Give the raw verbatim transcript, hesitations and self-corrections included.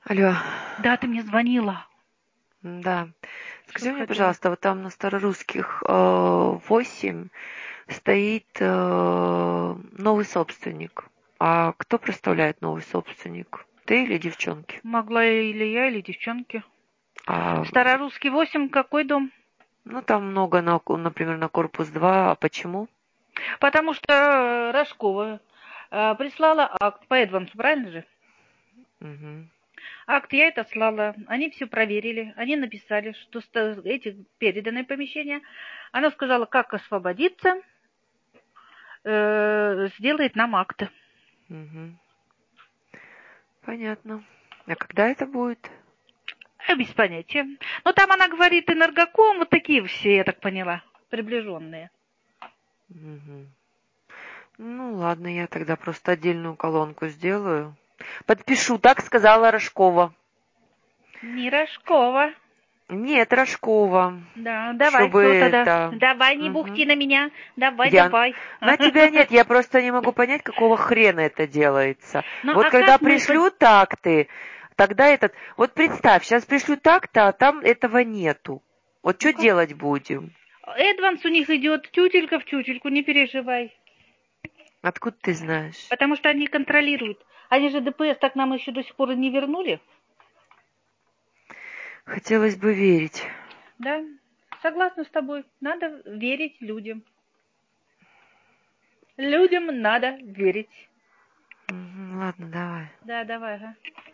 Алло. Да, ты мне звонила. Да. Что Скажи ты мне, хотела? пожалуйста, вот там на Старорусских восемь стоит э, новый собственник. А кто представляет новый собственник? Ты или девчонки? Могла или я, или девчонки. А, Старорусский восемь, какой дом? ну, там много, на, например, на корпус два. А почему? Потому что э, Рожкова э, прислала акт по Эдвансу, правильно же? Угу. Акт я это слала. Они все проверили. Они написали, что ста- эти переданные помещения. Она сказала, как освободиться, э, сделает нам акт. Угу. Понятно. А когда это будет? А без понятия. Но там она говорит энергоком, вот такие все, я так поняла, приближенные. Угу. Ну, ладно, я тогда просто отдельную колонку сделаю. Подпишу, так сказала Рожкова. Не Рожкова. Нет, Рожкова. Да, давай, Чтобы кто тогда? это... Давай, не Мгм. бухти на меня. Давай, Я... давай. На тебя нет, я просто не могу понять, какого хрена это делается. Ну, Вот а когда как мы... пришлю такты, тогда этот... Вот представь, сейчас пришлю так-то, а там этого нету. Вот Ну, что как... делать будем? Эдванс у них идет тютелька в тютельку, не переживай. Откуда ты знаешь? Потому что они контролируют. Они же ДПС так нам еще до сих пор и не вернули. Хотелось бы верить. Да, согласна с тобой. Надо верить людям. Людям надо верить. Мгм, ладно, давай. Да, давай, ага.